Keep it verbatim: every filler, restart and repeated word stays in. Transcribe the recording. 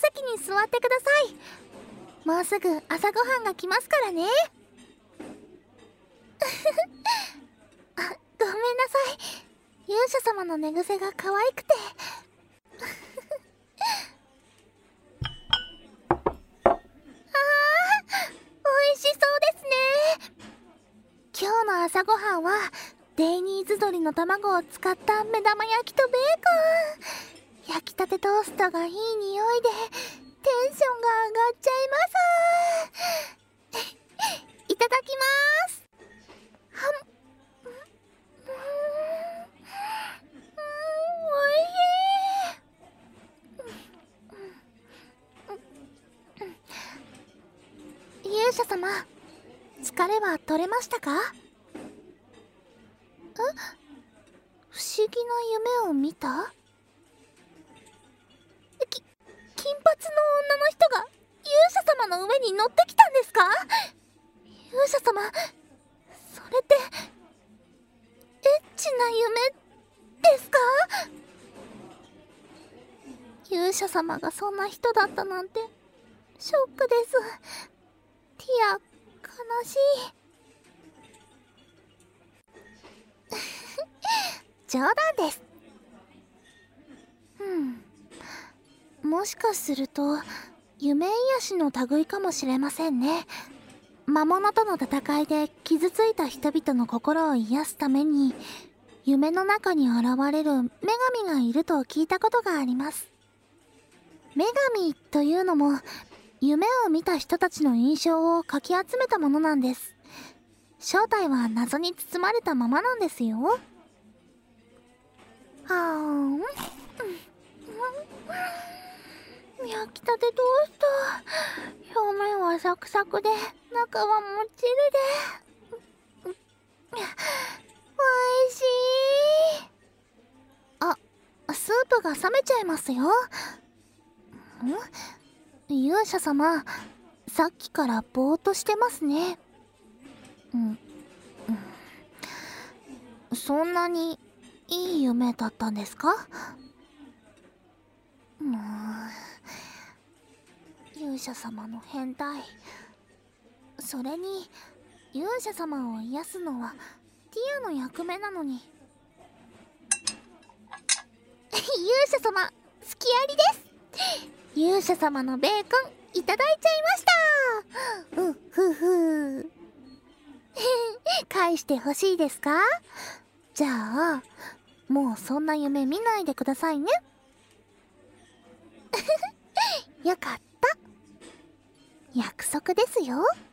席に座ってください。もうすぐ朝ごはんが来ますからね。あ、ごめんなさい。勇者様の寝癖が可愛くて。あー、美味しそうですね。今日の朝ごはんはデイニーズ鶏の卵を使った目玉焼きとベーコン。焼きたてトーストがいい匂いでテンションが上がっちゃいます。いただきます。はん、うん、おいしい。勇者様、疲れは取れましたか？え？不思議な夢を見た？き、金髪の女の人が勇者様の上に乗ってきたんですか？勇者様、それってエッチな夢ですか？勇者様がそんな人だったなんてショックです。ティア、悲しい。冗談です。うんもしかすると夢癒しの類かもしれませんね。魔物との戦いで傷ついた人々の心を癒すために夢の中に現れる女神がいると聞いたことがあります。女神というのも夢を見た人たちの印象をかき集めたものなんです。正体は謎に包まれたままなんですよ。はーん、うん焼きたてトースト、表面はサクサクで中はもっちりでおいしい。あ、スープが冷めちゃいますよ。ん？勇者様、さっきからぼーっとしてますね。うん、うん、そんなにいい夢だったんですか？もう勇者様の変態。それに勇者様を癒すのはティアの役目なのに。勇者様、隙ありです。勇者様のベーコンいただいちゃいました。うふふ返してほしいですか？じゃあもうそんな夢見ないでくださいね。よかった。約束ですよ。